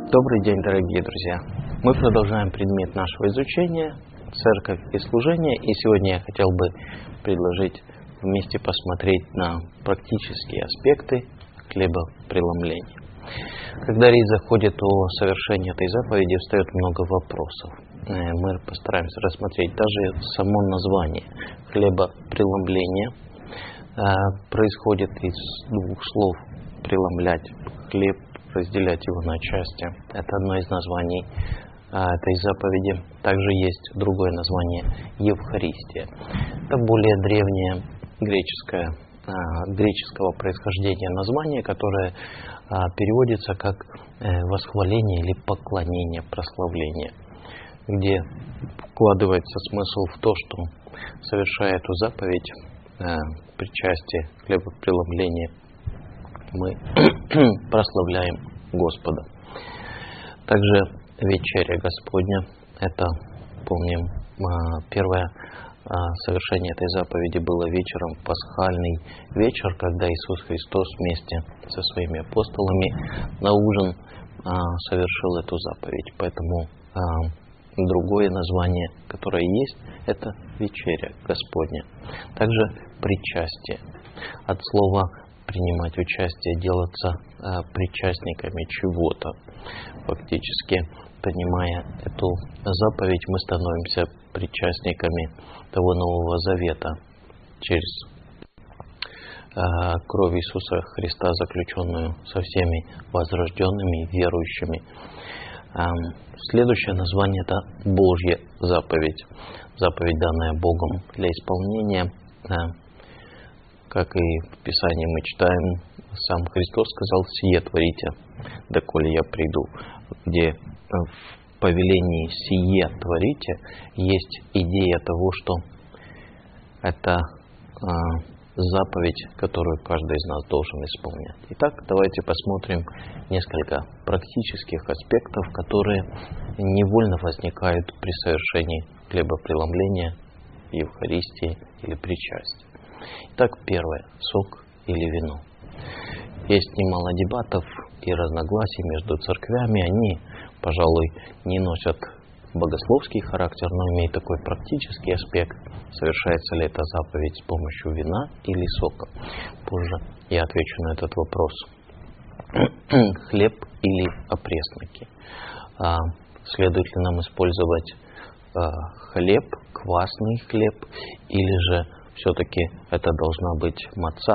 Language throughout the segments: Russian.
Добрый день, дорогие друзья! Мы продолжаем предмет нашего изучения «Церковь и служение», и сегодня я хотел бы предложить вместе посмотреть на практические аспекты хлебопреломления. Когда речь заходит о совершении этой заповеди, встает много вопросов. Мы постараемся рассмотреть даже само название хлебопреломления. Происходит из двух слов «преломлять хлеб», разделять его на части. Это одно из названий этой заповеди. Также есть другое название Евхаристия. Это более древнее греческого происхождения название, которое переводится как восхваление или поклонение, прославление, где вкладывается смысл в то, что, совершая эту заповедь, причастие, хлебопреломление, мы прославляем Господа. Также вечеря Господня, это, помним, первое совершение этой заповеди было вечером, пасхальный вечер, когда Иисус Христос вместе со своими апостолами на ужин совершил эту заповедь. Поэтому другое название, которое есть, это вечеря Господня. Также причастие. От слова принимать участие, делаться причастниками чего-то. Фактически, принимая эту заповедь, мы становимся причастниками того Нового Завета через кровь Иисуса Христа, заключенную со всеми возрожденными верующими. Следующее название – это Божья заповедь. Заповедь, данная Богом для исполнения. Как и в Писании мы читаем, сам Христос сказал: «Сие творите, доколе я приду», где в повелении «сие творите» есть идея того, что это заповедь, которую каждый из нас должен исполнять. Итак, давайте посмотрим несколько практических аспектов, которые невольно возникают при совершении хлебопреломления, Евхаристии или причастия. Итак, первое – сок или вино. Есть немало дебатов и разногласий между церквями. Они, пожалуй, не носят богословский характер, но имеют такой практический аспект. Совершается ли эта заповедь с помощью вина или сока? Позже я отвечу на этот вопрос. Хлеб или опресники. Следует ли нам использовать хлеб, квасный хлеб, или же все-таки это должна быть маца?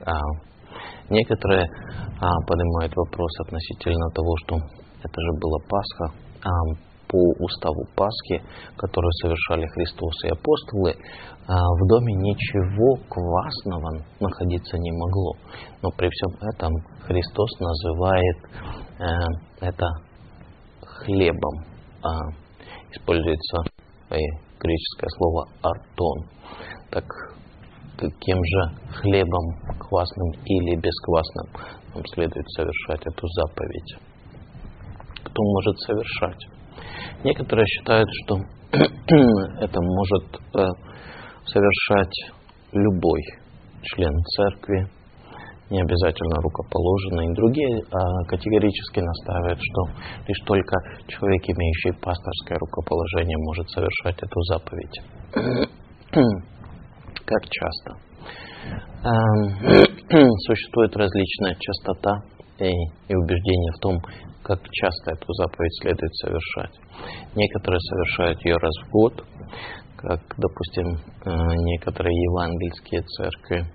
Некоторые поднимают вопрос относительно того, что это же была Пасха. По уставу Пасхи, которую совершали Христос и апостолы, в доме ничего квасного находиться не могло. Но при всем этом Христос называет это хлебом. Используется греческое слово «артон». Так каким же хлебом, квасным или бесквасным, нам следует совершать эту заповедь? Кто может совершать? Некоторые считают, что это может совершать любой член церкви, не обязательно рукоположенный. И другие категорически настаивают, что лишь только человек, имеющий пасторское рукоположение, может совершать эту заповедь. Как часто? Существует различная частота и убеждения в том, как часто эту заповедь следует совершать. Некоторые совершают ее раз в год, как, допустим, некоторые евангельские церкви.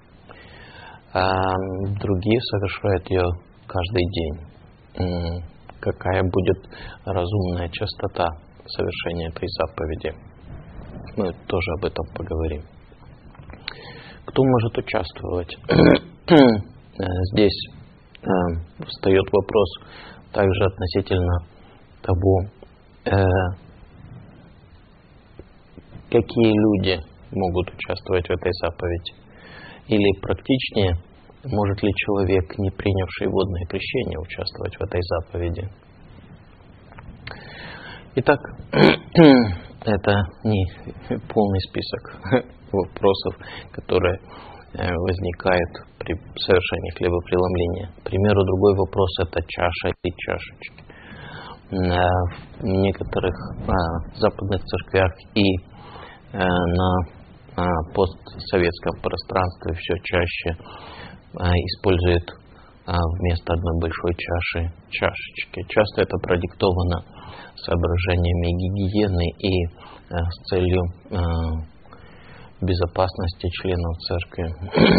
Другие совершают ее каждый день. Какая будет разумная частота совершения этой заповеди? Мы тоже об этом поговорим. Кто может участвовать? Здесь встает вопрос также относительно того, какие люди могут участвовать в этой заповеди. Или практичнее, может ли человек, не принявший водное крещение, участвовать в этой заповеди? Итак, это не полный список вопросов, которые возникают при совершении хлебопреломления. К примеру, другой вопрос – это чаша и чашечки. в некоторых западных церквях и на постсоветском пространстве все чаще используют вместо одной большой чаши чашечки. Часто это продиктовано соображениями гигиены и с целью безопасности членов церкви.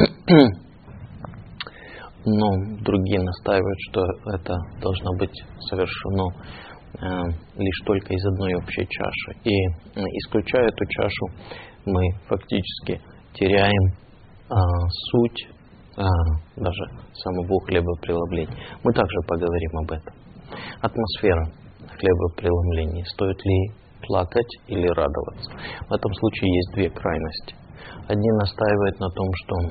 Но другие настаивают, что это должно быть совершено лишь только из одной общей чаши. И исключая эту чашу, мы фактически теряем суть даже самого хлебопреломления. Мы также поговорим об этом. Атмосфера хлебопреломления. Стоит ли плакать или радоваться? В этом случае есть две крайности. Одни настаивают на том, что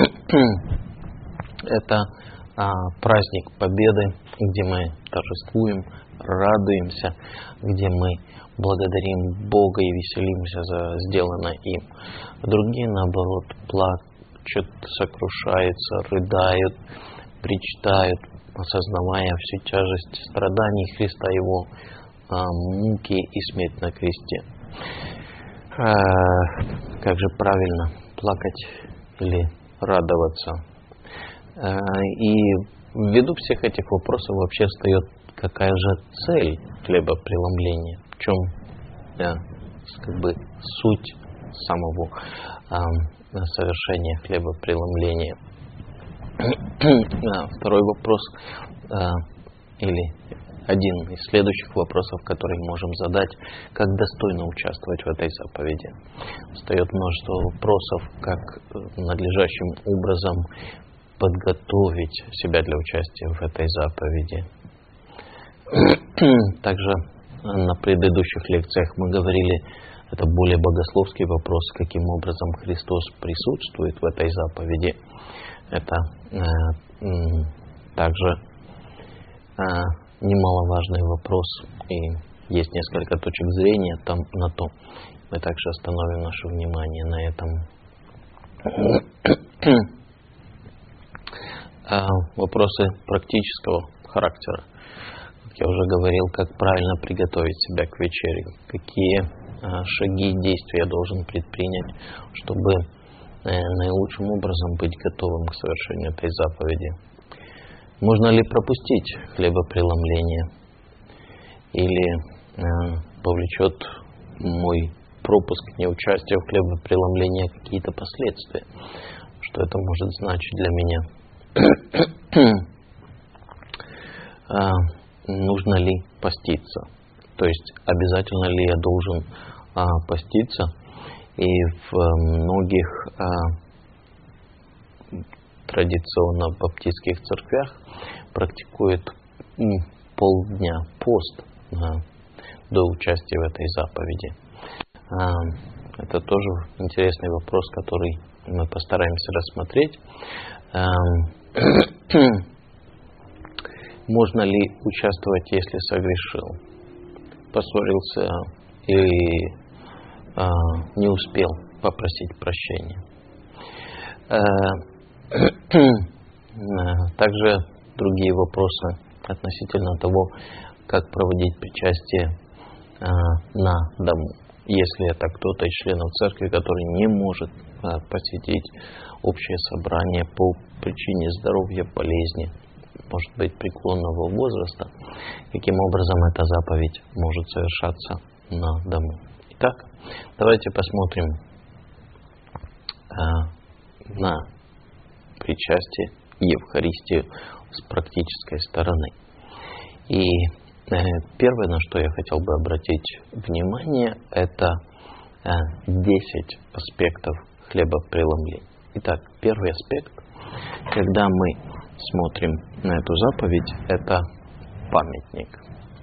это праздник Победы, где мы торжествуем, радуемся, где мы благодарим Бога и веселимся за сделанное им. Другие, наоборот, плачут, сокрушаются, рыдают, причитают, осознавая всю тяжесть страданий Христа, Его муки и смерть на кресте. Как же правильно, плакать или радоваться? И ввиду всех этих вопросов вообще встает, какая же цель хлебопреломления, в чем суть самого совершения хлебопреломления. Второй вопрос, или один из следующих вопросов, которые можем задать: как достойно участвовать в этой заповеди? Встает множество вопросов, как надлежащим образом подготовить себя для участия в этой заповеди. Также на предыдущих лекциях мы говорили, это более богословский вопрос, каким образом Христос присутствует в этой заповеди. Это также немаловажный вопрос, и есть несколько точек зрения на то. Мы также остановим наше внимание на этом. Вопросы практического характера. Как я уже говорил, как правильно приготовить себя к вечере, какие шаги и действия я должен предпринять, чтобы наилучшим образом быть готовым к совершению этой заповеди. Можно ли пропустить хлебопреломление? Или повлечет мой пропуск неучастия в хлебопреломлении какие-то последствия? Что это может значить для меня? Нужно ли поститься? То есть обязательно ли я должен поститься? И в многих традиционно баптистских церквях практикуют полдня пост до участия в этой заповеди. Это тоже интересный вопрос, который мы постараемся рассмотреть. Можно ли участвовать, если согрешил, поссорился или не успел попросить прощения? Также другие вопросы относительно того, как проводить причастие на дому. Если это кто-то из членов церкви, который не может посетить общее собрание по причине здоровья, болезни, может быть, преклонного возраста, каким образом эта заповедь может совершаться на дому. Итак, давайте посмотрим на причастие и Евхаристию с практической стороны. И первое, на что я хотел бы обратить внимание, это 10 аспектов хлебопреломления. Итак, первый аспект, когда мы смотрим на эту заповедь, это памятник.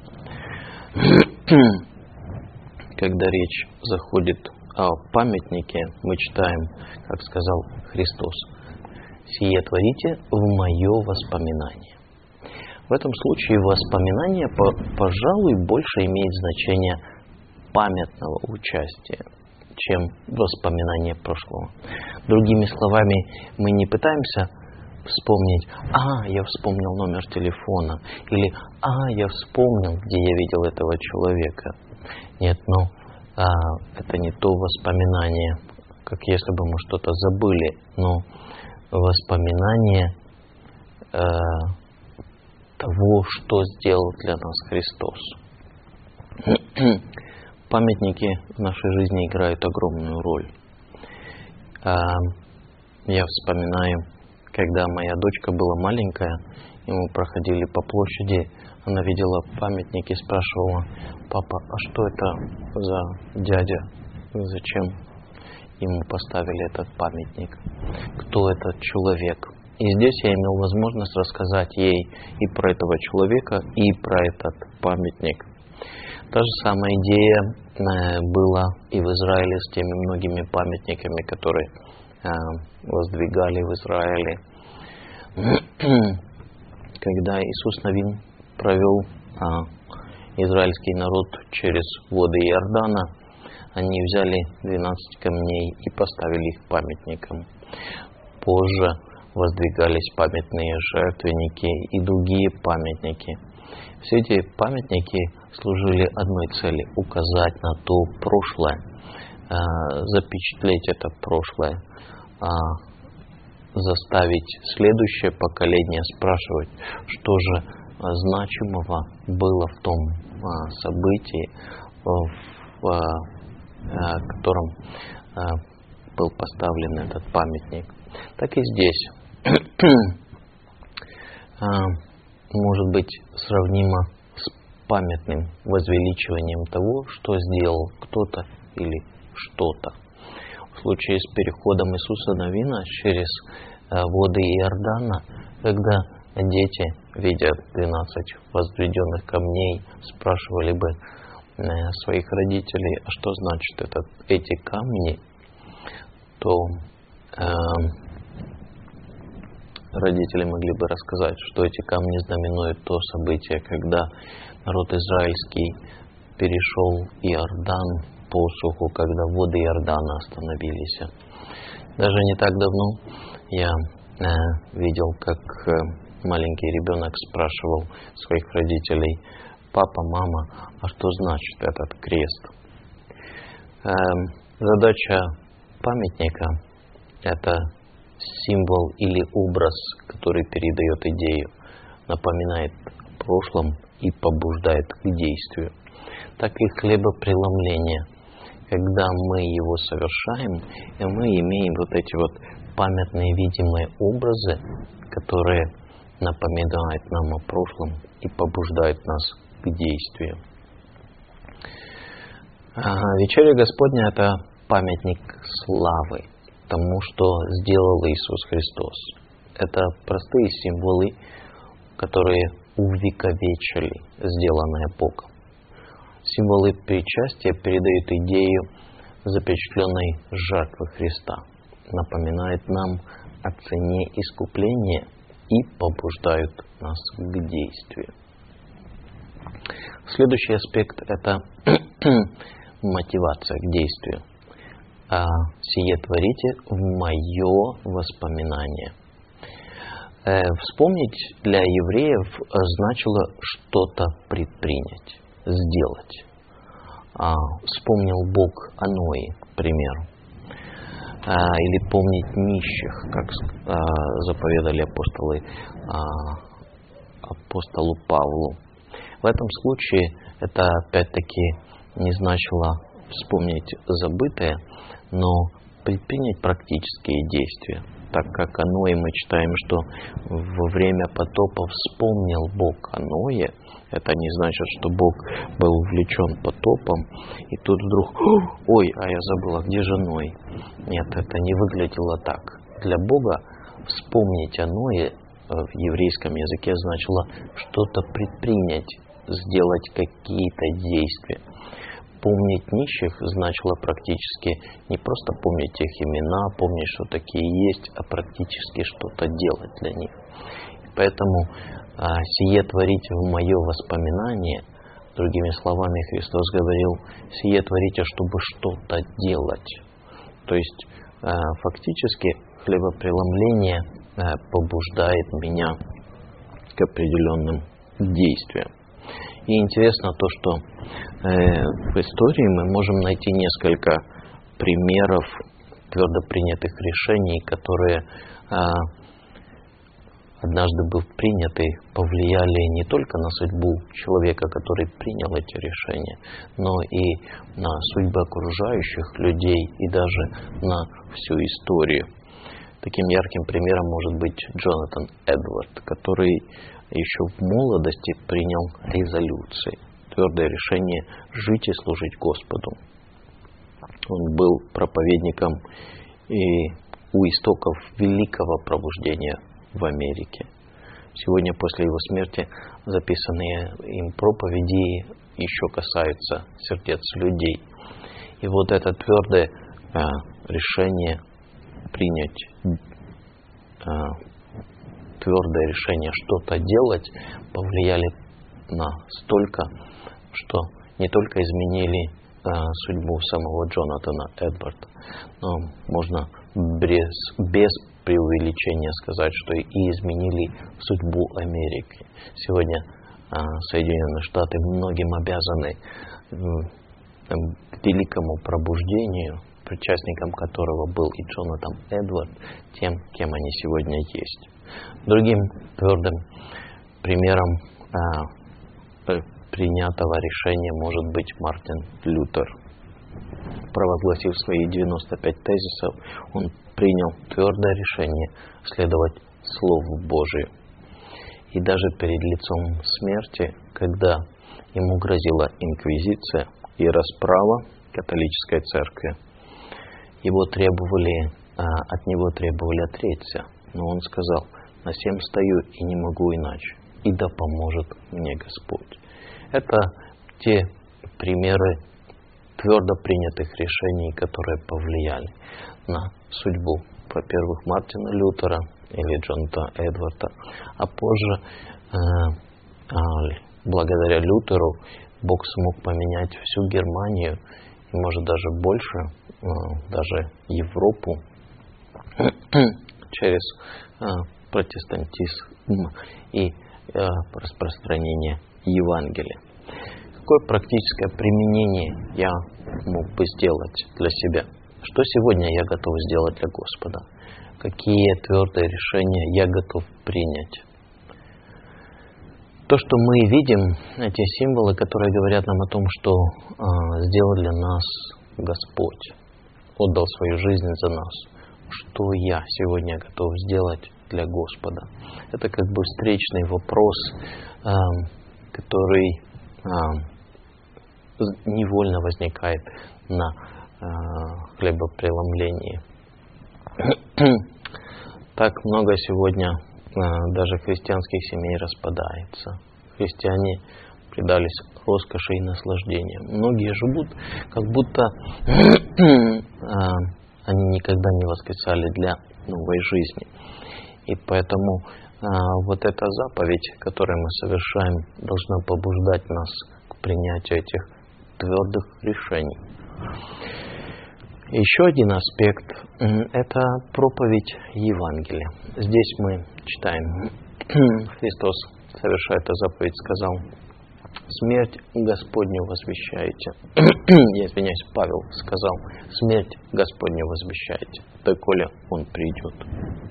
Когда речь заходит о памятнике, мы читаем, как сказал Христос: «Сие творите в мое воспоминание». В этом случае воспоминание, пожалуй, больше имеет значение памятного участия, чем воспоминание прошлого. Другими словами, мы не пытаемся вспомнить, я вспомнил номер телефона, или я вспомнил, где я видел этого человека. Нет, это не то воспоминание, как если бы мы что-то забыли, но воспоминание того, что сделал для нас Христос. Памятники в нашей жизни играют огромную роль. Я вспоминаю, когда моя дочка была маленькая, и мы проходили по площади, она видела памятник и спрашивала: папа, а что это за дядя? Зачем ему поставили этот памятник? Кто этот человек? И здесь я имел возможность рассказать ей и про этого человека, и про этот памятник. Та же самая идея была и в Израиле с теми многими памятниками, которые воздвигали в Израиле. Когда Иисус Навин провел израильский народ через воды Иордана, они взяли 12 камней и поставили их памятником. Позже воздвигались памятные жертвенники и другие памятники. Все эти памятники служили одной цели – указать на то прошлое, запечатлеть это прошлое, заставить следующее поколение спрашивать, что же значимого было в том событии, в котором был поставлен этот памятник. Так и здесь. Может быть сравнимо с памятным возвеличиванием того, что сделал кто-то или что-то. В случае с переходом Иисуса Навина через воды Иордана, когда дети, видя 12 возведенных камней, спрашивали бы своих родителей, а что значит эти камни, то родители могли бы рассказать, что эти камни знаменуют то событие, когда народ израильский перешел Иордан по суху, когда воды Иордана остановились. Даже не так давно я видел, как маленький ребенок спрашивал своих родителей: папа, мама, а что значит этот крест? Задача памятника – это символ или образ, который передает идею, напоминает о прошлом и побуждает к действию. Так и хлебопреломление. Когда мы его совершаем, и мы имеем вот эти вот памятные видимые образы, которые напоминают нам о прошлом и побуждают нас к действию. Вечеря Господня – это памятник славы тому, что сделал Иисус Христос. Это простые символы, которые увековечили сделанное Богом. Символы причастия передают идею запечатленной жертвы Христа, напоминают нам о цене искупления и побуждают нас к действию. Следующий аспект – это мотивация к действию. «Сие творите в мое воспоминание». Вспомнить для евреев значило что-то предпринять, сделать. Вспомнил Бог о Ное, к примеру. Или помнить нищих, как заповедали апостолу Павлу. В этом случае это опять-таки не значило вспомнить забытое, но предпринять практические действия. Так как о Ное мы читаем, что во время потопа вспомнил Бог о Ное, это не значит, что Бог был увлечен потопом, и тут вдруг: ой, а я забыл, а где же Ной? Нет, это не выглядело так. Для Бога вспомнить о Ное в еврейском языке значило что-то предпринять, сделать какие-то действия. Помнить нищих значило практически не просто помнить их имена, помнить, что такие есть, а практически что-то делать для них. Поэтому «сие творите в мое воспоминание», другими словами, Христос говорил: «сие творите, чтобы что-то делать». То есть фактически хлебопреломление побуждает меня к определенным действиям. И интересно то, что в истории мы можем найти несколько примеров твердо принятых решений, которые однажды быв приняты, повлияли не только на судьбу человека, который принял эти решения, но и на судьбы окружающих людей и даже на всю историю. Таким ярким примером может быть Джонатан Эдвард, который еще в молодости принял резолюции, твердое решение жить и служить Господу. Он был проповедником и у истоков великого пробуждения в Америке. Сегодня после его смерти записанные им проповеди еще касаются сердец людей. И вот это твердое решение принять, твердое решение что-то делать, повлияли настолько, что не только изменили судьбу самого Джонатана Эдварда, но можно без преувеличения сказать, что и изменили судьбу Америки. Сегодня Соединенные Штаты многим обязаны к великому пробуждению, причастником которого был и Джонатан Эдвард, тем, кем они сегодня есть. Другим твердым примером принятого решения может быть Мартин Лютер. Провозгласив свои 95 тезисов, он принял твердое решение следовать Слову Божию. И даже перед лицом смерти, когда ему грозила инквизиция и расправа католической церкви, от него требовали отречься. Но он сказал: «На сем стою и не могу иначе, и да поможет мне Господь». Это те примеры твердо принятых решений, которые повлияли на судьбу, во-первых, Мартина Лютера или Джонатана Эдварда, а позже, благодаря Лютеру, Бог смог поменять всю Германию и, может, даже больше, даже Европу через протестантизм и распространение Евангелия. Какое практическое применение я мог бы сделать для себя? Что сегодня я готов сделать для Господа? Какие твердые решения я готов принять? То, что мы видим, эти символы, которые говорят нам о том, что сделал для нас Господь, отдал свою жизнь за нас. Что я сегодня готов сделать для Господа? Это как бы встречный вопрос, который невольно возникает на хлебопреломлении. Так много сегодня даже христианских семей распадается. Христиане предались роскоши и наслаждениям. Многие живут, как будто они никогда не воскресали для новой жизни. И поэтому вот эта заповедь, которую мы совершаем, должна побуждать нас к принятию этих твердых решений. Еще один аспект – это проповедь Евангелия. Здесь мы читаем, Христос, совершая эту заповедь, сказал: «Смерть Господню возвещаете». Я извиняюсь, Павел сказал: «Смерть Господню возвещаете, доколе Он придет».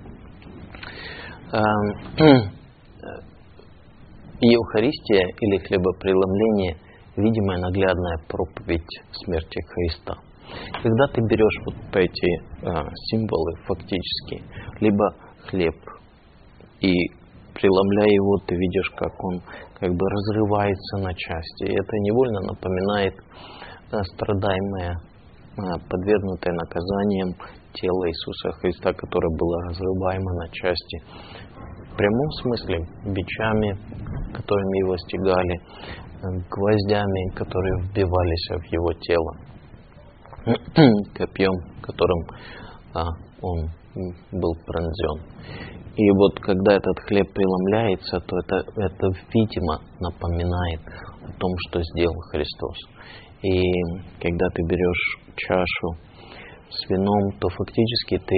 Евхаристия или хлебопреломление – видимая наглядная проповедь смерти Христа. Когда ты берешь вот эти символы фактически, либо хлеб, и преломляя его, ты видишь, как он как бы разрывается на части. И это невольно напоминает страдаемое, подвергнутое наказанием тело Иисуса Христа, которое было разрываемо на части. В прямом смысле бичами, которыми его стегали, гвоздями, которые вбивались в его тело, копьем, которым он был пронзен. И вот когда этот хлеб преломляется, то это видимо напоминает о том, что сделал Христос. И когда ты берешь чашу с вином, то фактически ты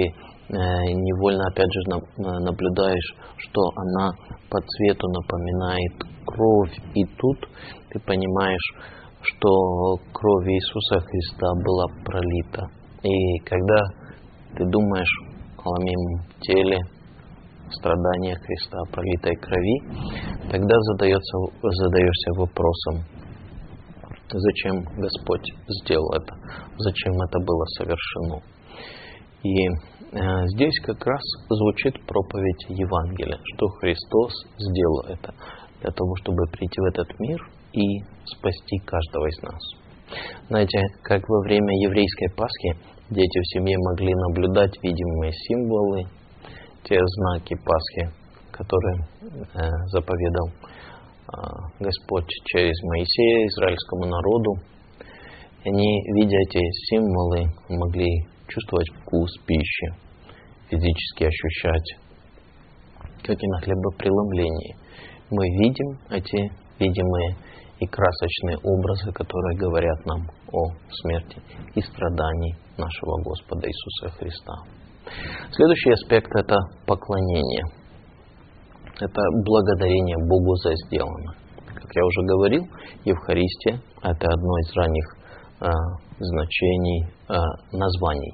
невольно опять же наблюдаешь, что она по цвету напоминает кровь. И тут ты понимаешь, что кровь Иисуса Христа была пролита. И когда ты думаешь о ломимом теле, страдания Христа, пролитой крови, тогда задаешься вопросом, зачем Господь сделал это, зачем это было совершено. И здесь как раз звучит проповедь Евангелия, что Христос сделал это для того, чтобы прийти в этот мир и спасти каждого из нас. Знаете, как во время еврейской Пасхи дети в семье могли наблюдать видимые символы, те знаки Пасхи, которые заповедал Господь через Моисея израильскому народу. Они, видя эти символы, могли чувствовать вкус пищи, физически ощущать, как и на хлебопреломлении. Мы видим эти видимые и красочные образы, которые говорят нам о смерти и страдании нашего Господа Иисуса Христа. Следующий аспект – это поклонение. Это благодарение Богу за сделанное. Как я уже говорил, Евхаристия – это одно из ранних значений, названий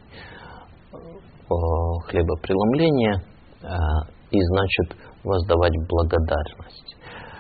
хлебопреломления, и значит воздавать благодарность.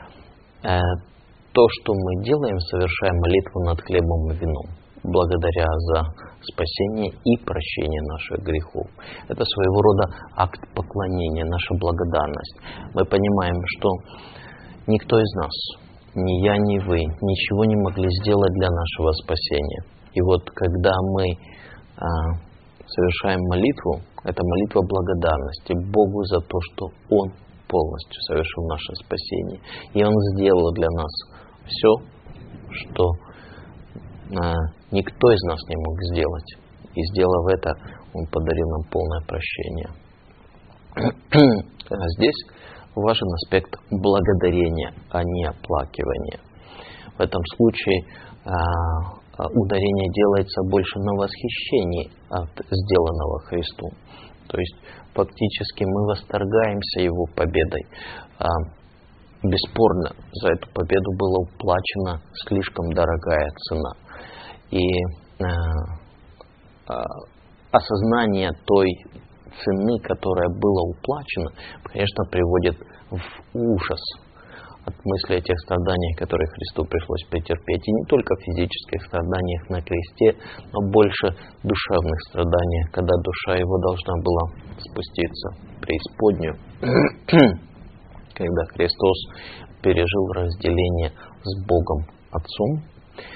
То, что мы делаем, совершая молитву над хлебом и вином, благодаря за спасение и прощение наших грехов. Это своего рода акт поклонения, наша благодарность. Мы понимаем, что никто из нас, ни я, ни вы, ничего не могли сделать для нашего спасения. И вот когда мы совершаем молитву, это молитва благодарности Богу за то, что Он полностью совершил наше спасение. И Он сделал для нас все, что никто из нас не мог сделать. И сделав это, Он подарил нам полное прощение. Здесь важен аспект благодарения, а не оплакивания. В этом случае ударение делается больше на восхищении от сделанного Христу. То есть фактически мы восторгаемся Его победой. Бесспорно, за эту победу была уплачена слишком дорогая цена. И осознание той цены, которая была уплачена, конечно, приводит в ужас от мысли о тех страданиях, которые Христу пришлось претерпеть. И не только физических страданиях на кресте, но больше душевных страданиях, когда душа Его должна была спуститься в преисподнюю, когда Христос пережил разделение с Богом Отцом.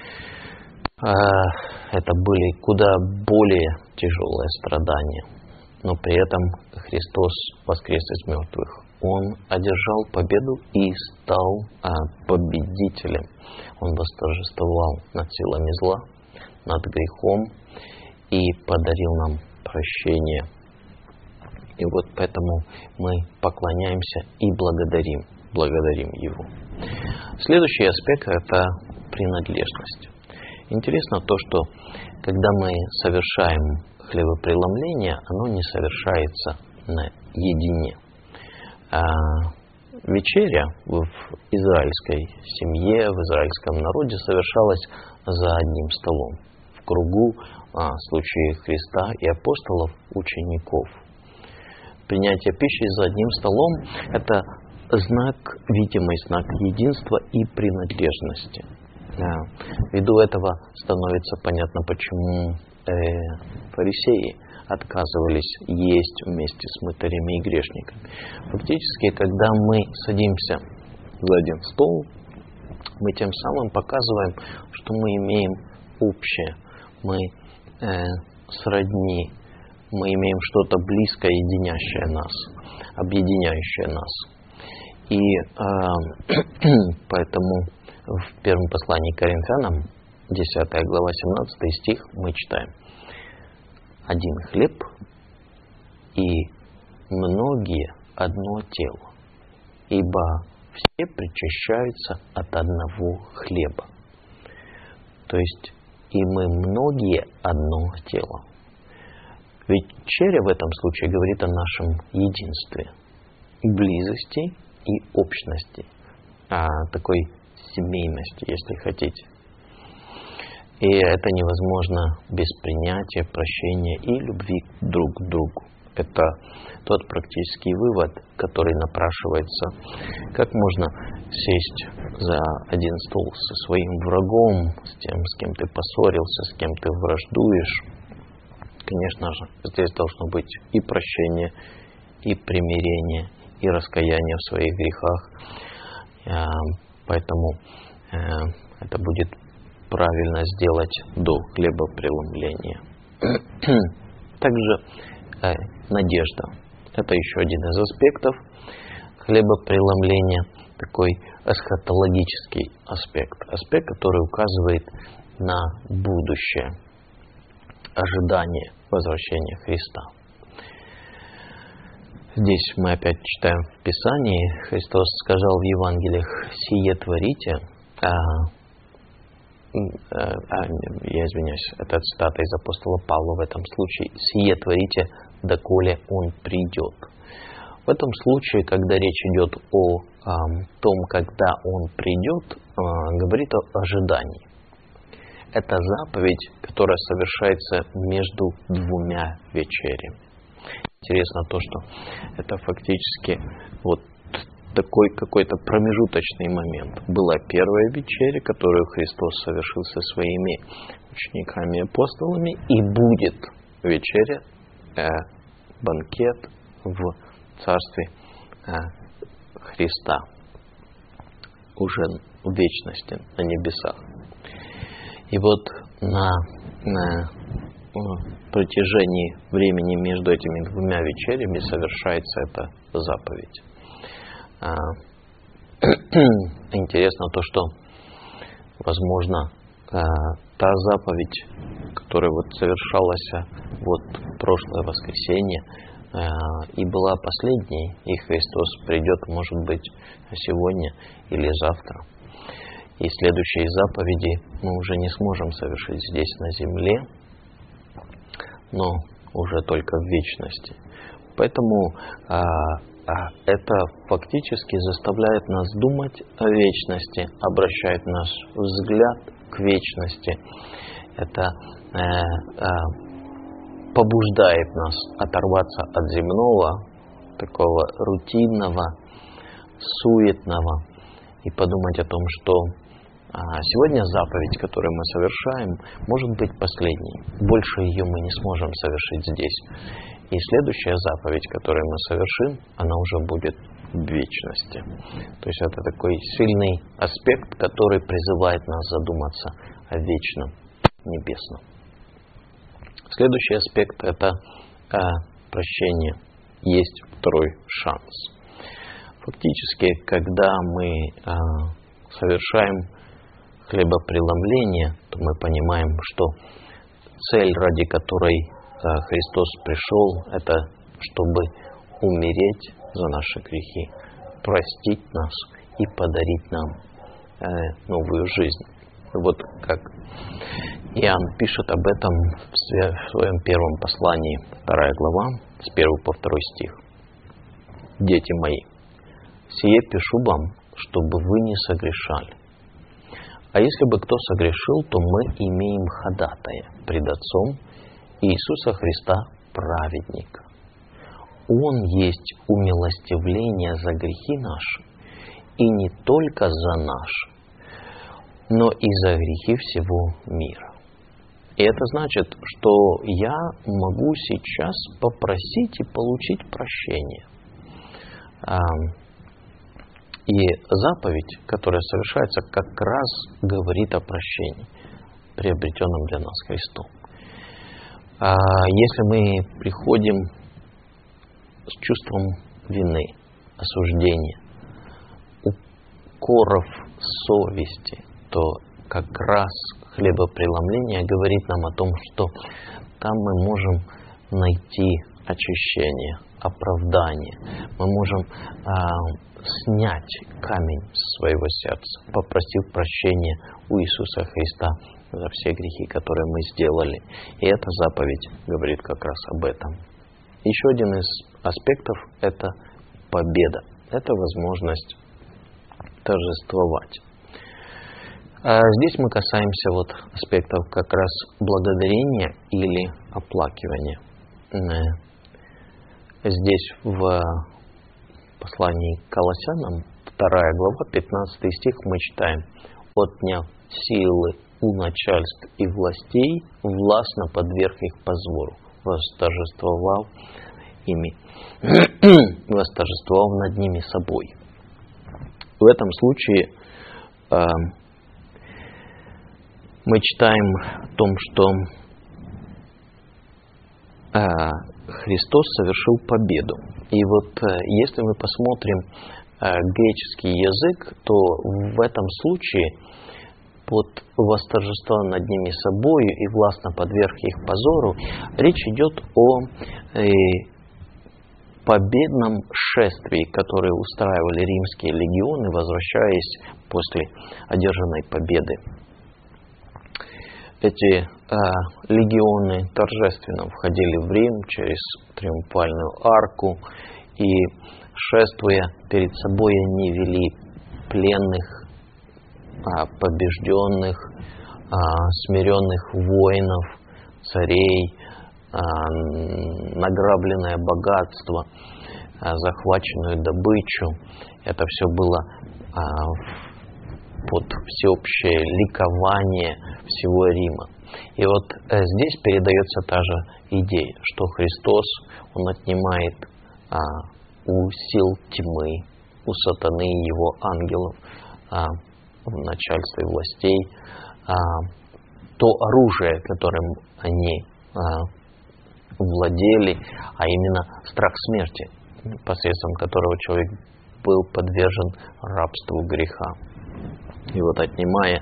Это были куда более тяжелые страдания. Но при этом Христос воскрес из мертвых. Он одержал победу и стал победителем. Он восторжествовал над силами зла, над грехом и подарил нам прощение. И вот поэтому мы поклоняемся и благодарим Его. Следующий аспект – это принадлежность. Интересно то, что когда мы совершаем хлебопреломление, оно не совершается наедине. Вечеря в израильской семье, в израильском народе совершалась за одним столом, в кругу, в случае Христа и апостолов, учеников. Принятие пищи за одним столом – это видимый знак единства и принадлежности. Ввиду этого становится понятно, почему фарисеи отказывались есть вместе с мытарями и грешниками. Фактически, когда мы садимся за один стол, мы тем самым показываем, что мы имеем общее, мы сродни, мы имеем что-то близкое, единящее нас, объединяющее нас. И поэтому в первом послании к Коринфянам, 10 глава, 17 стих, мы читаем: «Один хлеб и многие одно тело, ибо все причащаются от одного хлеба». То есть и мы многие одно тело. Вечеря в этом случае говорит о нашем единстве, близости и общности, такой семейности, если хотите. И это невозможно без принятия, прощения и любви друг к другу. Это тот практический вывод, который напрашивается. Как можно сесть за один стол со своим врагом, с тем, с кем ты поссорился, с кем ты враждуешь? Конечно же, здесь должно быть и прощение, и примирение, и раскаяние в своих грехах. Поэтому это будет правильно сделать до хлебопреломления. Также надежда. Это еще один из аспектов хлебопреломления, такой эсхатологический аспект. Аспект, который указывает на будущее, ожидание возвращения Христа. Здесь мы опять читаем в Писании. Христос сказал в Евангелиях: «Сие творите». Я извиняюсь, это цитата из апостола Павла в этом случае. «Сие творите, доколе Он придет». В этом случае, когда речь идет о том, когда Он придет, говорит о ожидании. Это заповедь, которая совершается между двумя вечерями. Интересно то, что это фактически вот такой какой-то промежуточный момент. Была первая вечеря, которую Христос совершил со своими учениками и апостолами, и будет вечеря, банкет в Царстве Христа, уже в вечности, на небесах. И вот на протяжении времени между этими двумя вечерями совершается эта заповедь. Интересно то, что, возможно, та заповедь, которая вот совершалась вот прошлое воскресенье, и была последней, и Христос придет, может быть, сегодня или завтра. И следующие заповеди мы уже не сможем совершить здесь на земле, но уже только в вечности. Поэтому это фактически заставляет нас думать о вечности, обращает наш взгляд к вечности. Это побуждает нас оторваться от земного, такого рутинного, суетного, и подумать о том, что сегодня заповедь, которую мы совершаем, может быть последней. Больше ее мы не сможем совершить здесь. И следующая заповедь, которую мы совершим, она уже будет в вечности. То есть это такой сильный аспект, который призывает нас задуматься о вечном, небесном. Следующий аспект – это прощение. Есть второй шанс. Фактически, когда мы совершаем хлебопреломление, то мы понимаем, что цель, ради которой Христос пришел, это чтобы умереть за наши грехи, простить нас и подарить нам новую жизнь. Вот как Иоанн пишет об этом в своем первом послании, 2 глава, с 1 по 2 стих. «Дети мои, сие пишу вам, чтобы вы не согрешали. А если бы кто согрешил, то мы имеем ходатая пред Отцом, Иисуса Христа, праведника. Он есть умилостивление за грехи наши, и не только за наши, но и за грехи всего мира». И это значит, что я могу сейчас попросить и получить прощение. И заповедь, которая совершается, как раз говорит о прощении, приобретенном для нас Христом. Если мы приходим с чувством вины, осуждения, укоров совести, то как раз хлебопреломление говорит нам о том, что там мы можем найти очищение, оправдание. Мы можем снять камень с своего сердца, попросив прощения у Иисуса Христа за все грехи, которые мы сделали. И эта заповедь говорит как раз об этом. Еще один из аспектов – это победа. Это возможность торжествовать. Здесь мы касаемся вот аспектов как раз благодарения или оплакивания. Здесь в послании к Колоссянам, 2 глава, 15 стих, мы читаем: «Отняв силы у начальств и властей, властно подверг их позору, восторжествовав над ними собой». В этом случае мы читаем о том, что Христос совершил победу. И вот если мы посмотрим греческий язык, то в этом случае под восторжеством над ними собою и властно подверг их позору речь идет о победном шествии, которое устраивали римские легионы, возвращаясь после одержанной победы. Эти легионы торжественно входили в Рим через триумфальную арку, и, шествуя перед собой, они вели пленных, побежденных, смиренных воинов, царей, награбленное богатство, захваченную добычу. Это все было под всеобщее ликование всего Рима. И вот здесь передается та же идея, что Христос, Он отнимает у сил тьмы, у сатаны и его ангелов, в начальстве властей, то оружие, которым они владели, а именно страх смерти, посредством которого человек был подвержен рабству греха. И вот отнимая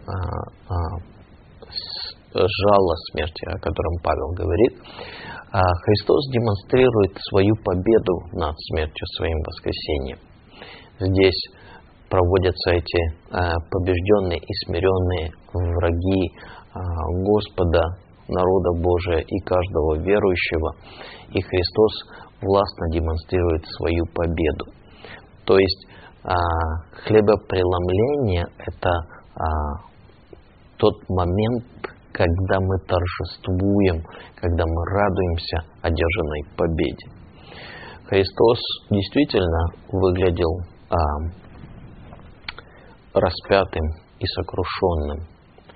жало смерти, о котором Павел говорит, Христос демонстрирует свою победу над смертью своим воскресением. Здесь проводятся эти побежденные и смиренные враги Господа, народа Божия и каждого верующего, и Христос властно демонстрирует свою победу. То есть хлебопреломление – это тот момент, когда мы торжествуем, когда мы радуемся одержанной победе. Христос действительно выглядел распятым и сокрушенным.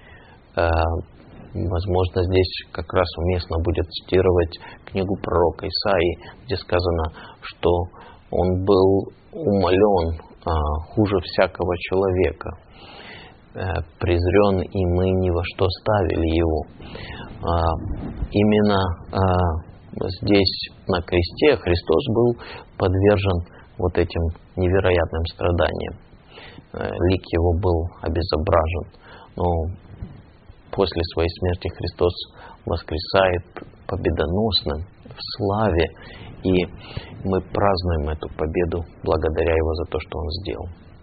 Возможно, здесь как раз уместно будет цитировать книгу пророка Исаии, где сказано, что он был умолен хуже всякого человека, презрен, и мы ни во что ставили его. Именно здесь, на кресте, Христос был подвержен вот этим невероятным страданиям. Лик его был обезображен. Но после своей смерти Христос воскресает победоносным в славе, и мы празднуем эту победу, благодаря Его за то, что Он сделал.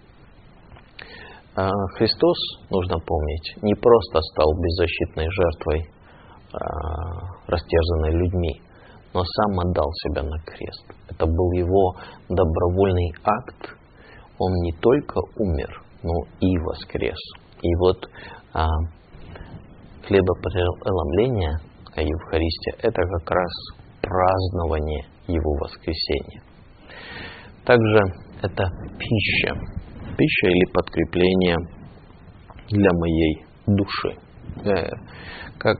Христос, нужно помнить, не просто стал беззащитной жертвой, растерзанной людьми, но сам отдал себя на крест. Это был Его добровольный акт. Он не только умер, но и воскрес. И вот хлебопреломление, Евхаристия, это как раз празднование Его воскресения. Также это пища или подкрепление для моей души. Как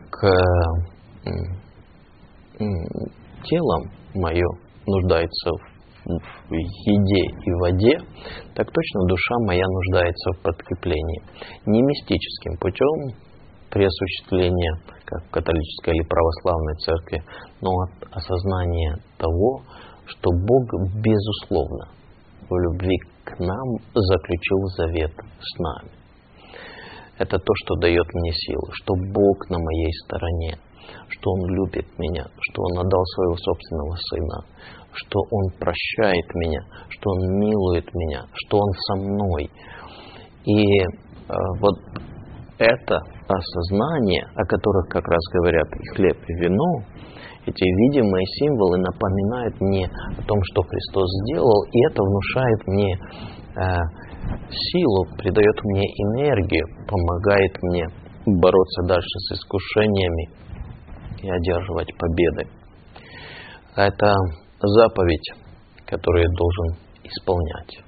тело мое нуждается в еде и воде, так точно душа моя нуждается в подкреплении. Не мистическим путем при осуществлении, как в католической или православной церкви, но от осознания того, что Бог безусловно в любви к нам заключил завет с нами. Это то, что дает мне силы, что Бог на моей стороне, что Он любит меня, что Он отдал своего собственного Сына, что Он прощает меня, что Он милует меня, что Он со мной. И вот это осознание, о которых как раз говорят и хлеб, и вино, эти видимые символы напоминают мне о том, что Христос сделал, и это внушает мне силу, придает мне энергию, помогает мне бороться дальше с искушениями и одерживать победы. Это заповедь, которую я должен исполнять.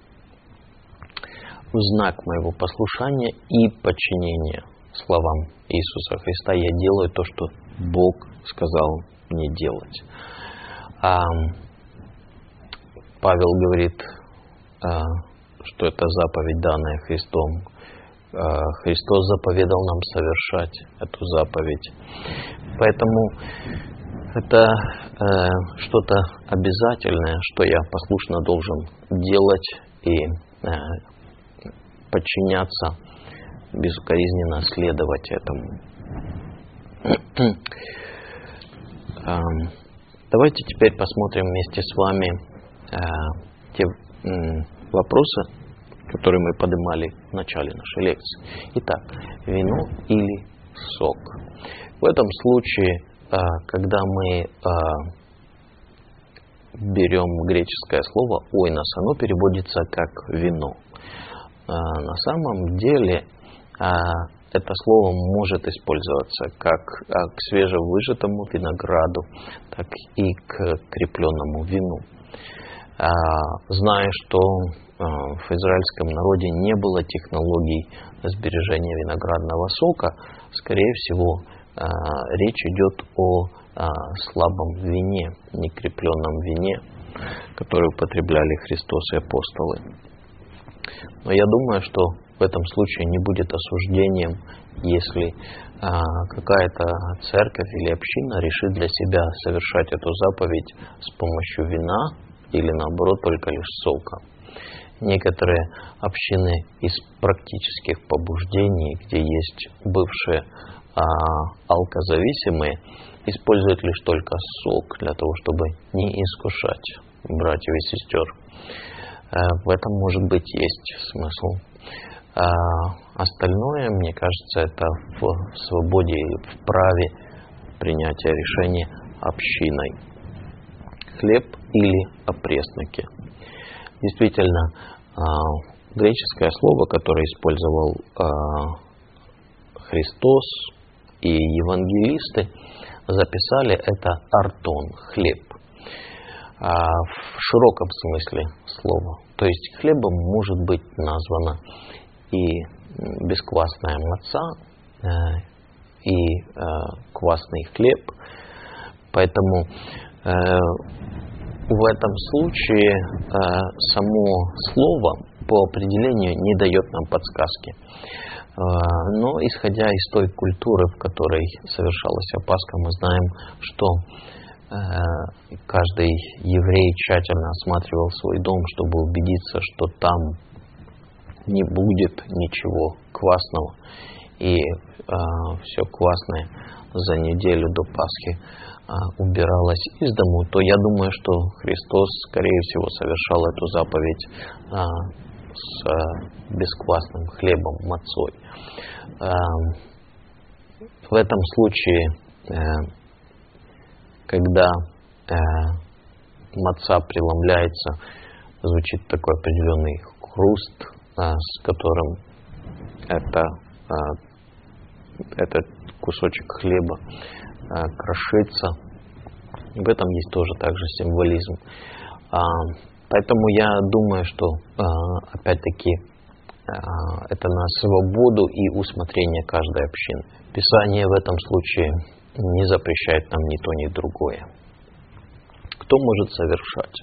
В знак моего послушания и подчинения словам Иисуса Христа я делаю то, что Бог сказал мне делать. Павел говорит, что это заповедь, данная Христом. Христос заповедал нам совершать эту заповедь. Поэтому это что-то обязательное, что я послушно должен делать и подчиняться, безукоризненно следовать этому. Давайте теперь посмотрим вместе с вами те вопросы, которые мы поднимали в начале нашей лекции. Итак, вино или сок? В этом случае, когда мы берем греческое слово «ойнос», оно переводится как «вино». На самом деле это слово может использоваться как к свежевыжатому винограду, так и к крепленному вину. Зная, что в израильском народе не было технологий сбережения виноградного сока, скорее всего, речь идет о слабом вине, некрепленном вине, которое употребляли Христос и апостолы. Но я думаю, что в этом случае не будет осуждением, если какая-то церковь или община решит для себя совершать эту заповедь с помощью вина или наоборот только лишь сока. Некоторые общины из практических побуждений, где есть бывшие алкозависимые, используют лишь только сок для того, чтобы не искушать братьев и сестер. В этом, может быть, есть смысл. Остальное, мне кажется, это в свободе и в праве принятия решения общиной. Хлеб или опресноки. Действительно, греческое слово, которое использовал Христос и евангелисты, записали это артон, хлеб. В широком смысле слова. То есть хлебом может быть названа и бесквасная маца, и квасный хлеб. Поэтому в этом случае само слово по определению не дает нам подсказки. Но исходя из той культуры, в которой совершалась Пасха, мы знаем, что каждый еврей тщательно осматривал свой дом, чтобы убедиться, что там не будет ничего квасного. И все квасное за неделю до Пасхи убиралось из дому. То я думаю, что Христос, скорее всего, совершал эту заповедь с бесквасным хлебом, мацой. В этом случае, когда маца преломляется, звучит такой определенный хруст, с которым этот кусочек хлеба крошится. В этом есть тоже также символизм. Поэтому я думаю, что опять-таки это на свободу и усмотрение каждой общины. Писание в этом случае не запрещает нам ни то, ни другое. Кто может совершать?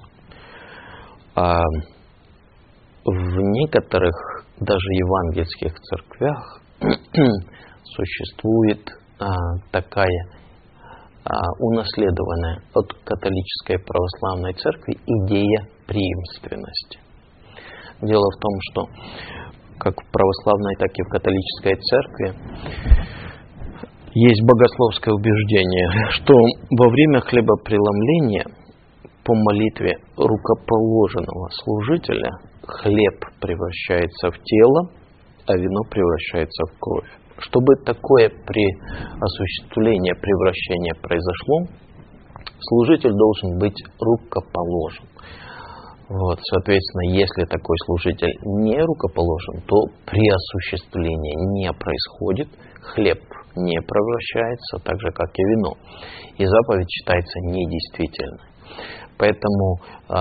В некоторых даже евангельских церквях существует такая унаследованная от католической православной церкви идея преемственности. Дело в том, что как в православной, так и в католической церкви есть богословское убеждение, что во время хлебопреломления по молитве рукоположенного служителя хлеб превращается в тело, а вино превращается в кровь. Чтобы такое осуществление превращения произошло, служитель должен быть рукоположен. Вот, соответственно, если такой служитель не рукоположен, то при осуществлении не происходит, хлеб не превращается, так же, как и вино, и заповедь считается недействительной. Поэтому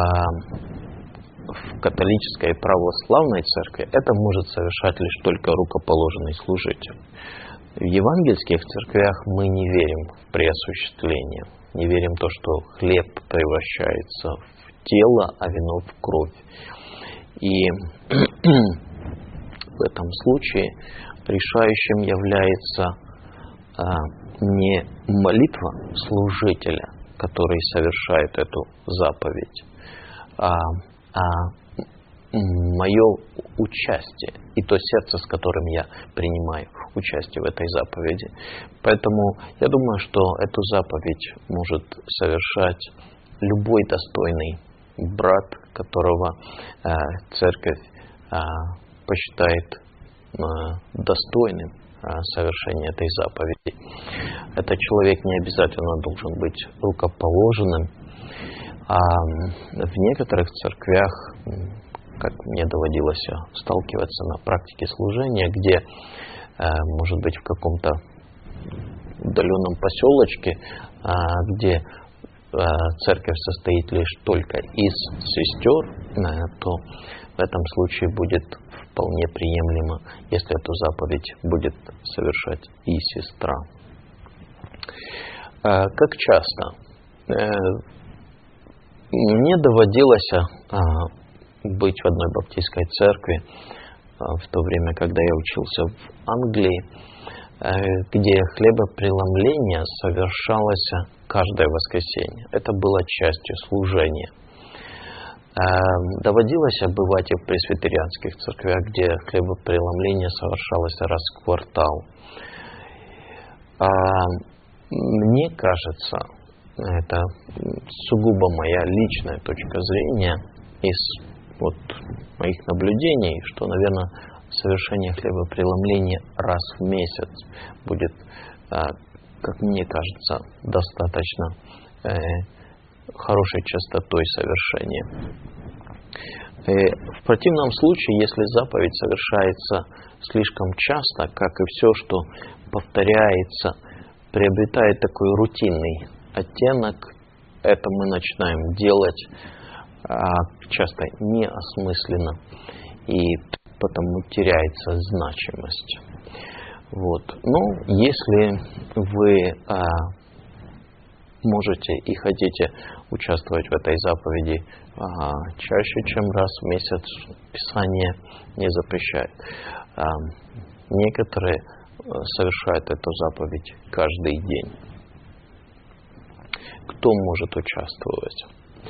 в католической и православной церкви это может совершать лишь только рукоположенный служитель. В евангельских церквях мы не верим в преосуществление, не верим в то, что хлеб превращается в тело, а вино в кровь. И в этом случае решающим является не молитва служителя, который совершает эту заповедь, а мое участие и то сердце, с которым я принимаю участие в этой заповеди. Поэтому я думаю, что эту заповедь может совершать любой достойный брат, которого церковь посчитает достойным совершения этой заповеди. Этот человек не обязательно должен быть рукоположенным. А в некоторых церквях, как мне доводилось сталкиваться на практике служения, где, может быть, в каком-то удаленном поселочке, где церковь состоит лишь только из сестер, то в этом случае будет вполне приемлемо, если эту заповедь будет совершать и сестра. Как часто мне доводилось быть в одной баптистской церкви в то время, когда я учился в Англии, где хлебопреломление совершалось каждое воскресенье. Это было частью служения. Доводилось бывать и в пресвитерианских церквях, где хлебопреломление совершалось раз в квартал. Мне кажется, это сугубо моя личная точка зрения из моих наблюдений, что, наверное, совершение хлебопреломления раз в месяц будет, как мне кажется, достаточно хорошей частотой совершения. В противном случае, если заповедь совершается слишком часто, как и все, что повторяется, приобретает такой рутинный оттенок, это мы начинаем делать часто неосмысленно, и потому теряется значимость. Но если вы можете и хотите участвовать в этой заповеди чаще, чем раз в месяц, Писание не запрещает. Некоторые совершают эту заповедь каждый день. Кто может участвовать?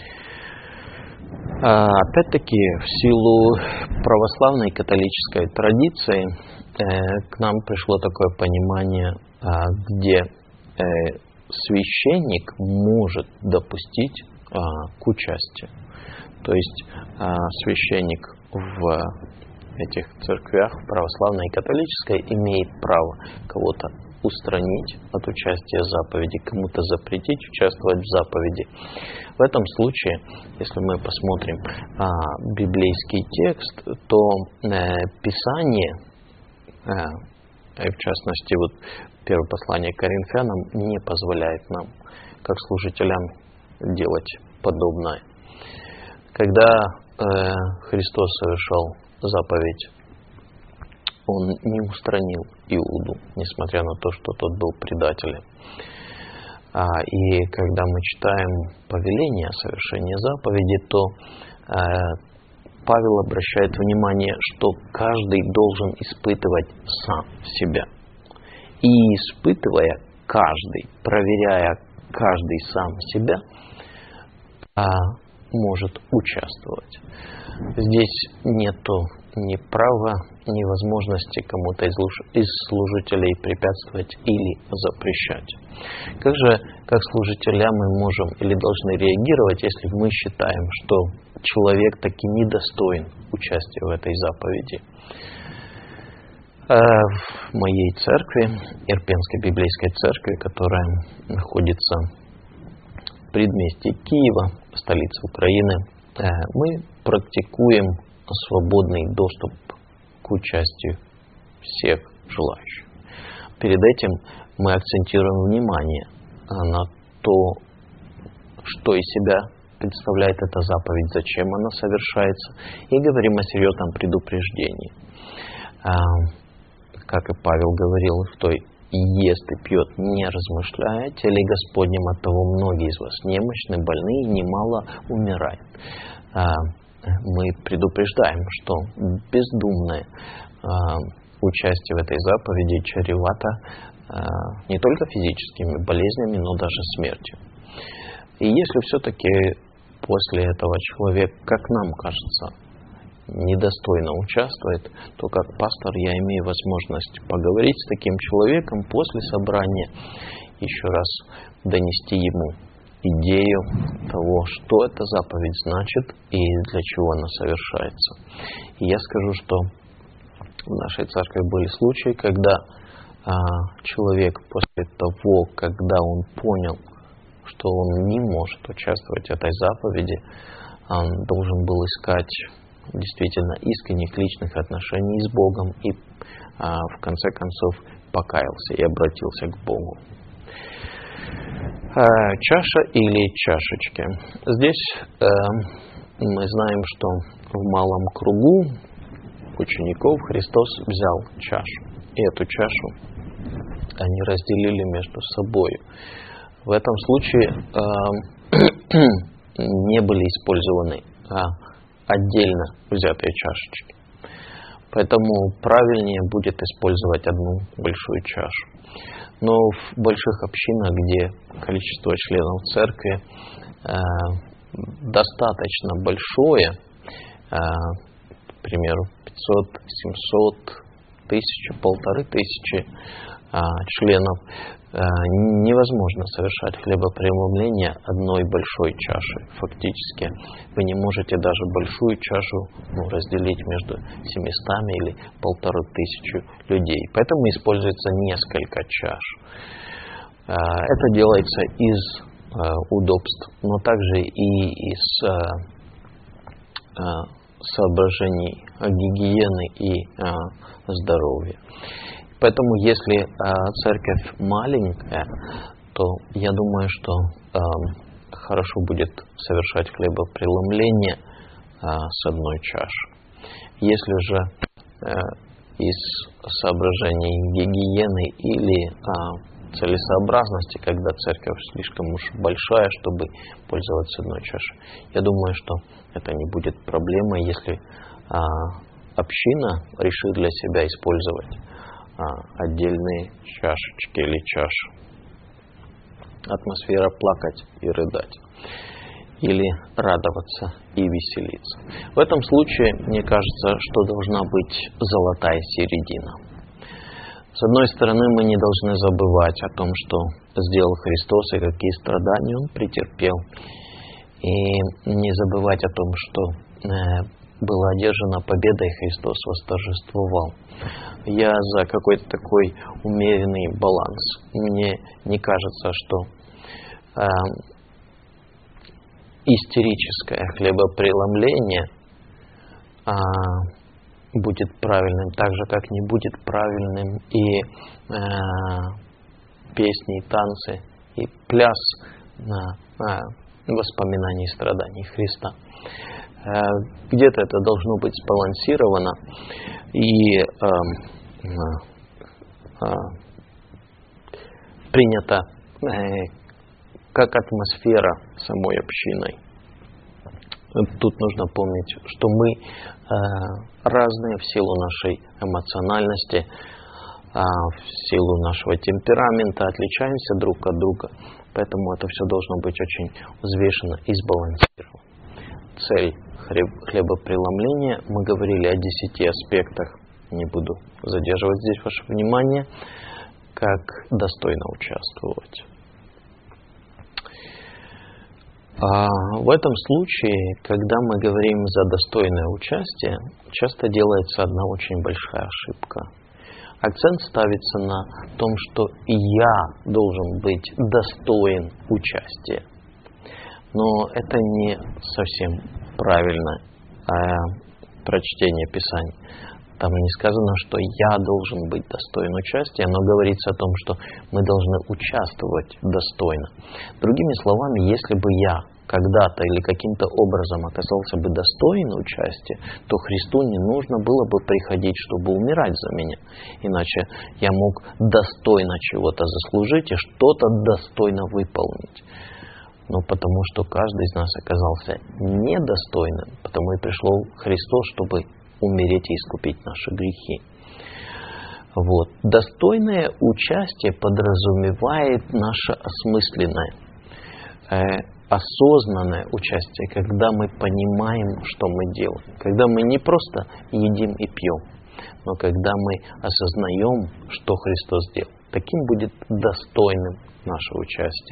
Опять-таки, в силу православной католической традиции к нам пришло такое понимание, где священник может допустить к участию. То есть священник в этих церквях, православной и католической, имеет право кого-то устранить от участия в заповеди, кому-то запретить участвовать в заповеди. В этом случае, если мы посмотрим библейский текст, то Писание, в частности, первое послание к Коринфянам, не позволяет нам, как служителям, делать подобное. Когда Христос совершал заповедь, Он не устранил Иуду, несмотря на то, что тот был предателем. И когда мы читаем повеление о совершении заповеди, то Павел обращает внимание, что каждый должен испытывать сам себя. И испытывая каждый, проверяя каждый сам себя, может участвовать. Здесь нету ни права, ни возможности кому-то из служителей препятствовать или запрещать. Как же, как служителя, мы можем или должны реагировать, если мы считаем, что человек таки недостоин участия в этой заповеди? В моей церкви, Ирпенской библейской церкви, которая находится в предместье Киева, столице Украины, мы практикуем свободный доступ к участию всех желающих. Перед этим мы акцентируем внимание на то, что из себя представляет эта заповедь, зачем она совершается, и говорим о серьезном предупреждении. Как и Павел говорил, кто ест и пьет, не размышляя о теле Господнем, от того многие из вас немощны, больны и немало умирают. Мы предупреждаем, что бездумное участие в этой заповеди чревато не только физическими болезнями, но даже смертью. И если все-таки после этого человек, как нам кажется, недостойно участвует, то как пастор я имею возможность поговорить с таким человеком после собрания, еще раз донести ему идею того, что эта заповедь значит и для чего она совершается. И я скажу, что в нашей церкви были случаи, когда человек после того, когда он понял, что он не может участвовать в этой заповеди, он должен был искать действительно искренних личных отношений с Богом и в конце концов покаялся и обратился к Богу. Чаша или чашечки. Здесь мы знаем, что в малом кругу учеников Христос взял чашу. И эту чашу они разделили между собой. В этом случае не были использованы отдельно взятые чашечки. Поэтому правильнее будет использовать одну большую чашу. Но в больших общинах, где количество членов церкви достаточно большое, к примеру, 500, 700, 1000, 1500 членов, невозможно совершать хлебопреломление одной большой чашей. Фактически вы не можете даже большую чашу разделить между 700 или 1500 людей. Поэтому используется несколько чаш. Это делается из удобств, но также и из соображений гигиены и здоровья. Поэтому, если церковь маленькая, то я думаю, что хорошо будет совершать хлебопреломление с одной чаши. Если же из соображений гигиены или целесообразности, когда церковь слишком уж большая, чтобы пользоваться одной чашей, я думаю, что это не будет проблемой, если община решит для себя использовать отдельные чашечки или чаши. Атмосфера плакать и рыдать. Или радоваться и веселиться. В этом случае, мне кажется, что должна быть золотая середина. С одной стороны, мы не должны забывать о том, что сделал Христос и какие страдания Он претерпел. И не забывать о том, что была одержана победа, и Христос восторжествовал. Я за какой-то такой умеренный баланс. Мне не кажется, что истерическое хлебопреломление будет правильным, так же, как не будет правильным и песни, и танцы, и пляс на воспоминании страданий Христа. Где-то это должно быть сбалансировано и принято как атмосфера самой общиной. Тут нужно помнить, что мы разные в силу нашей эмоциональности, в силу нашего темперамента, отличаемся друг от друга. Поэтому это все должно быть очень взвешено и сбалансировано. Цель хлебопреломления, мы говорили о 10 аспектах, не буду задерживать здесь ваше внимание, как достойно участвовать. В этом случае, когда мы говорим за достойное участие, часто делается одна очень большая ошибка. Акцент ставится на том, что я должен быть достоин участия. Но это не совсем правильное прочтение Писания. Там не сказано, что я должен быть достоин участия, но говорится о том, что мы должны участвовать достойно. Другими словами, если бы я когда-то или каким-то образом оказался бы достоин участия, то Христу не нужно было бы приходить, чтобы умирать за меня. Иначе я мог достойно чего-то заслужить и что-то достойно выполнить. Но потому что каждый из нас оказался недостойным, потому и пришел Христос, чтобы умереть и искупить наши грехи. Вот. Достойное участие подразумевает наше осмысленное, осознанное участие, когда мы понимаем, что мы делаем. Когда мы не просто едим и пьем, но когда мы осознаем, что Христос сделал. Таким будет достойным наше участие.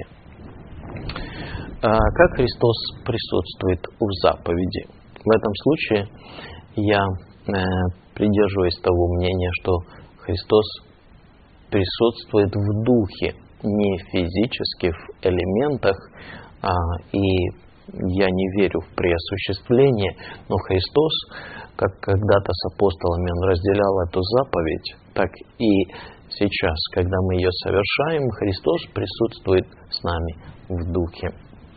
Как Христос присутствует в заповеди? В этом случае я придерживаюсь того мнения, что Христос присутствует в духе, не физически в элементах, и я не верю в преосуществление, но Христос, как когда-то с апостолами Он разделял эту заповедь, так и сейчас, когда мы ее совершаем, Христос присутствует с нами в духе.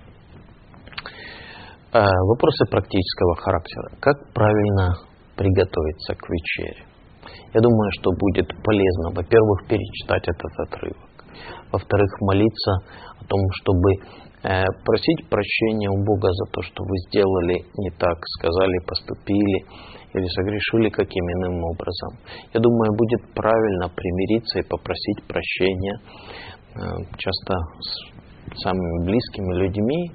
Вопросы практического характера. Как правильно приготовиться к вечере? Я думаю, что будет полезно, во-первых, перечитать этот отрывок. Во-вторых, молиться о том, чтобы просить прощения у Бога за то, что вы сделали не так, сказали, поступили или согрешили каким иным образом. Я думаю, будет правильно примириться и попросить прощения часто с самыми близкими людьми.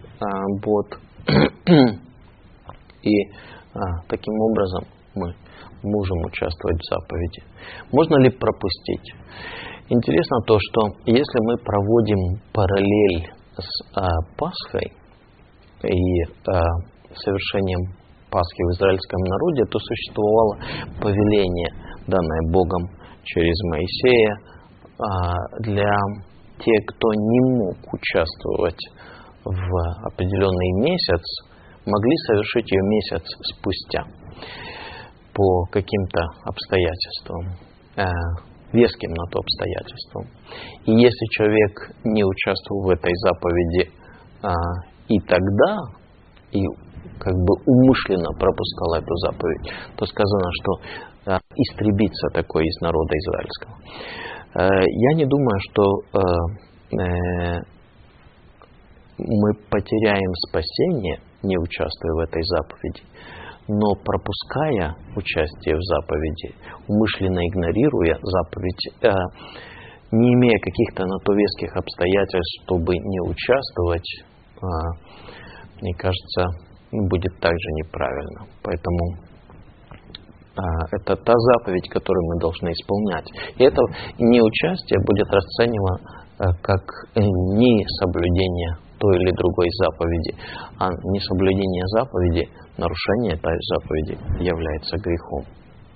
И таким образом мы можем участвовать в заповеди. Можно ли пропустить? Интересно то, что если мы проводим параллель с Пасхой и совершением Пасхи в израильском народе, то существовало повеление, данное Богом через Моисея, для тех, кто не мог участвовать в определенный месяц, могли совершить ее месяц спустя по каким-то обстоятельствам, веским на то обстоятельствам. И если человек не участвовал в этой заповеди и тогда, и как бы умышленно пропускал эту заповедь, то сказано, что истребится такой из народа израильского. Я не думаю, что мы потеряем спасение, не участвуя в этой заповеди, но пропуская участие в заповеди, умышленно игнорируя заповедь, не имея каких-то на то веских обстоятельств, чтобы не участвовать, мне кажется, будет также неправильно. Поэтому это та заповедь, которую мы должны исполнять. И это неучастие будет расценивано как несоблюдение той или другой заповеди. А несоблюдение заповеди, нарушение этой заповеди является грехом.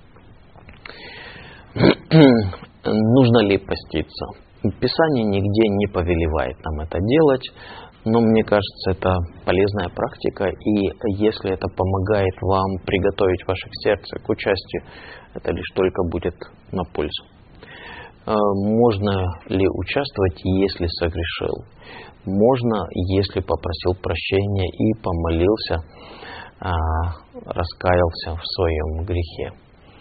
Нужно ли поститься? Писание нигде не повелевает нам это делать, но мне кажется, это полезная практика, и если это помогает вам приготовить ваше сердце к участию, это лишь только будет на пользу. Можно ли участвовать, если согрешил? Можно, если попросил прощения и помолился, раскаялся в своем грехе.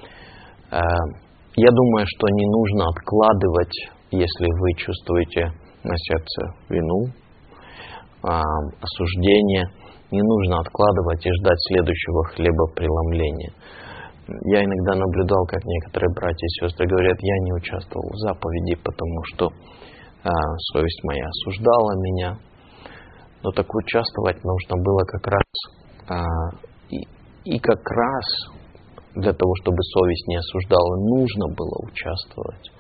Я думаю, что не нужно откладывать, если вы чувствуете на сердце вину, осуждение, не нужно откладывать и ждать следующего хлебопреломления. Я иногда наблюдал, как некоторые братья и сестры говорят: я не участвовал в заповеди, потому что совесть моя осуждала меня. Но так участвовать нужно было как раз, и как раз для того, чтобы совесть не осуждала, нужно было участвовать,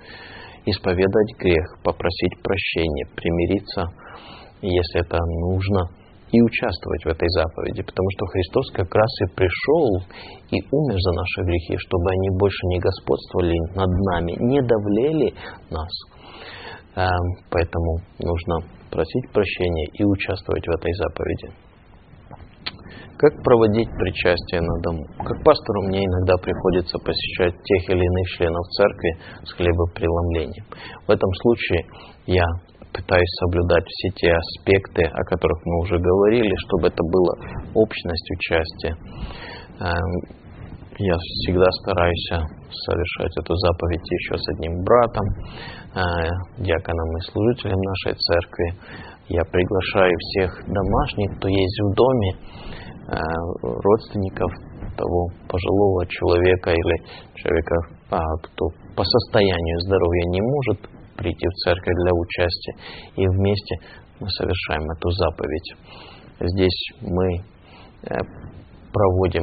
исповедать грех, попросить прощения, примириться, если это нужно, и участвовать в этой заповеди, потому что Христос как раз и пришел и умер за наши грехи, чтобы они больше не господствовали над нами, не давлели нас. Поэтому нужно просить прощения и участвовать в этой заповеди. Как проводить причастие на дому? Как пастору мне иногда приходится посещать тех или иных членов церкви с хлебопреломлением. В этом случае я пытаюсь соблюдать все те аспекты, о которых мы уже говорили, чтобы это было общность участия. Я всегда стараюсь совершать эту заповедь еще с одним братом, диаконом и служителем нашей церкви. Я приглашаю всех домашних, кто есть в доме, родственников того пожилого человека или человека, кто по состоянию здоровья не может прийти в церковь для участия, и вместе мы совершаем эту заповедь. Здесь мы проводим,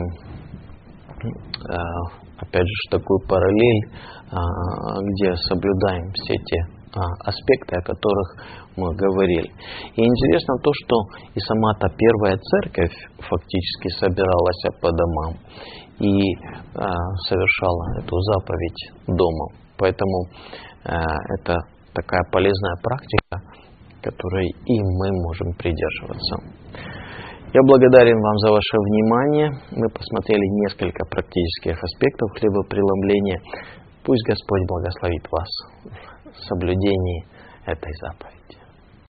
опять же, такую параллель, где соблюдаем все те аспекты, о которых мы говорили. И интересно то, что и сама-то первая церковь фактически собиралась по домам и совершала эту заповедь дома. Поэтому это такая полезная практика, которой и мы можем придерживаться. Я благодарен вам за ваше внимание. Мы посмотрели несколько практических аспектов хлебопреломления. Пусть Господь благословит вас в соблюдении этой заповеди.